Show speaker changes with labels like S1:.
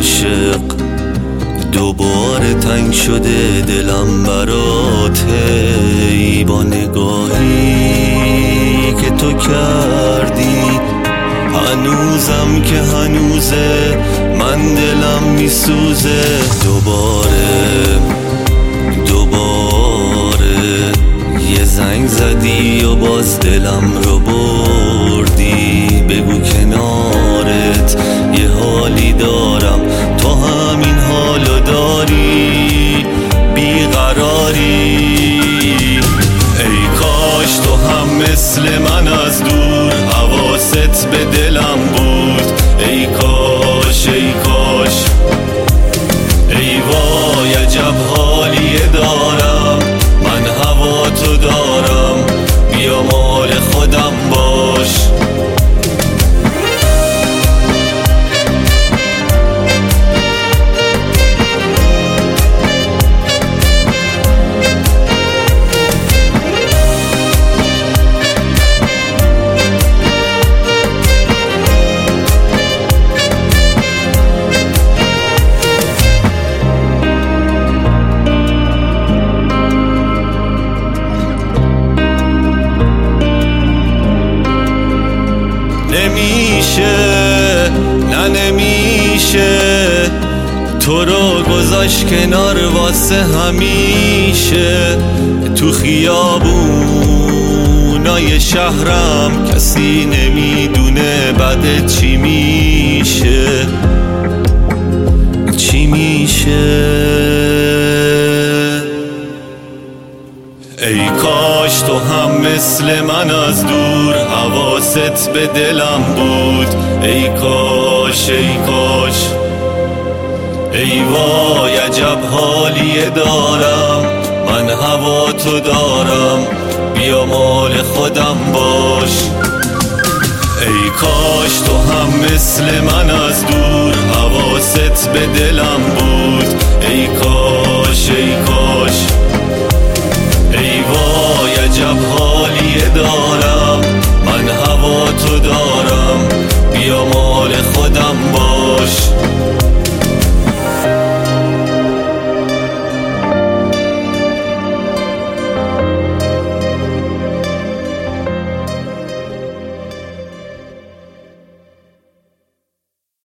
S1: عاشق دوباره تنگ شده دلم برات، ای با نگاهی که تو کردی هنوزم که هنوزه من دلم میسوزه. دوباره یه زنگ زدی و باز دلم رو بردی. بگو کنارت یه حالی دارم، تو همین حالو داری، بیقراری. ای کاش تو هم مثل من از دور حواست به دلم بود. ای کاش ای کاش، ای وای عجب حالیه دارم، من هوا تو دارم، بیا مال خودم باش. نمیشه نه نمیشه تو رو گذاشت کنار واسه همیشه. تو خیابونای شهرم کسی نمیدونه بعد چی میشه، چی میشه. ای کاش تو هم مثل من از دور حواست به دلم بود. ای کاش ای کاش، ای وای عجب حالیه دارم، من هوا تو دارم، بیا مال خودم باش. ای کاش تو هم مثل من از دور حواست به دلم بود. ای کاش ای کاش، ای وای عجب حالیه دارم، من هوا تو دارم، بیا مال خودم باش.